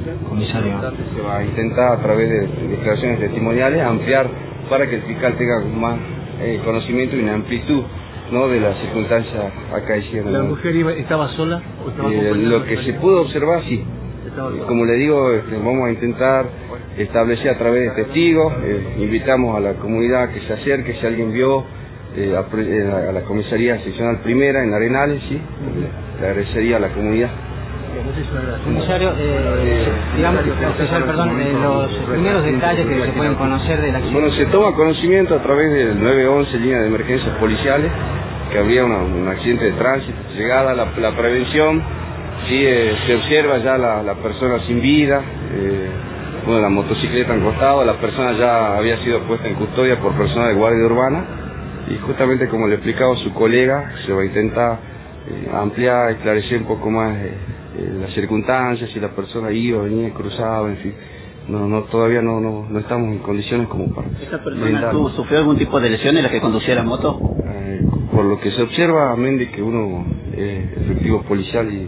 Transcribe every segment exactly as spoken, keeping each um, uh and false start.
Comisario. Se va a intentar a través de declaraciones testimoniales ampliar para que el fiscal tenga más eh, conocimiento y una amplitud, ¿no?, de las circunstancias acaecidas. ¿La mujer iba, estaba sola o estaba eh, acompañada? Lo que se pudo observar, sí. Eh, como le digo, este, vamos a intentar establecer a través de testigos, eh, invitamos a la comunidad que se acerque, si alguien vio, eh, a, eh, a la comisaría seccional primera en Arenales, sí, le agradecería a la comunidad. Comisario, eh, digamos, oficial, perdón, eh, los primeros detalles que se pueden conocer de la acción. Bueno, se toma conocimiento a través del nueve once, línea de emergencias policiales, que habría una, un accidente de tránsito, llegada la, la prevención, sí, eh, se observa ya la, la persona sin vida, eh, bueno, la motocicleta en costado, la persona ya había sido puesta en custodia por personal de guardia urbana, y justamente como le explicaba su colega, se va a intentar eh, ampliar, esclarecer un poco más eh, eh, las circunstancias, si la persona iba, venía, cruzaba, en fin. No, no, todavía no, no, no estamos en condiciones como para... ¿Esta persona tuvo, sufrió algún tipo de lesión en la que conducía la moto? Eh, por lo que se observa, amén de que uno es efectivo policial y eh,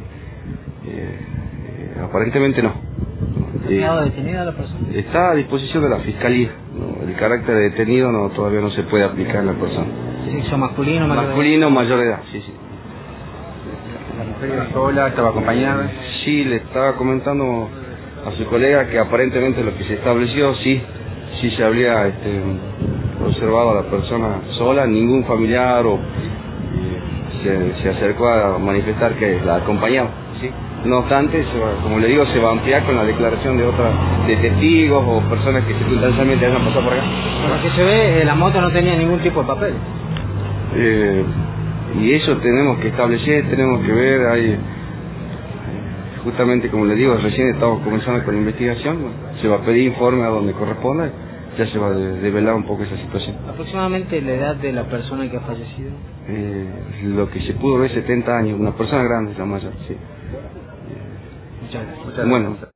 eh, aparentemente no. ¿Está detenida la persona? Está a disposición de la fiscalía, ¿no? El carácter de detenido no, todavía no se puede aplicar en la persona. ¿Sexo masculino, mayor Masculino, mayor de edad, sí, sí. ¿La mujer iba sola, estaba acompañada? Sí, le estaba comentando a su colega que aparentemente lo que se estableció, sí, sí se habría este, observado a la persona sola, ningún familiar o eh, se, se acercó a manifestar que la acompañaba, sí. No obstante, se va, como le digo, se va a ampliar con la declaración de otras, de testigos o personas que circunstancialmente hayan pasado por acá. Por lo que se ve, eh, la moto no tenía ningún tipo de papel. Eh, y eso tenemos que establecer, tenemos que ver, hay, justamente como le digo, recién estamos comenzando con la investigación, se va a pedir informe a donde corresponda, ya se va a develar un poco esa situación. ¿Aproximadamente la edad de la persona que ha fallecido? Eh, lo que se pudo ver, setenta años, una persona grande, la mayor, sí. Muchas gracias. Bueno.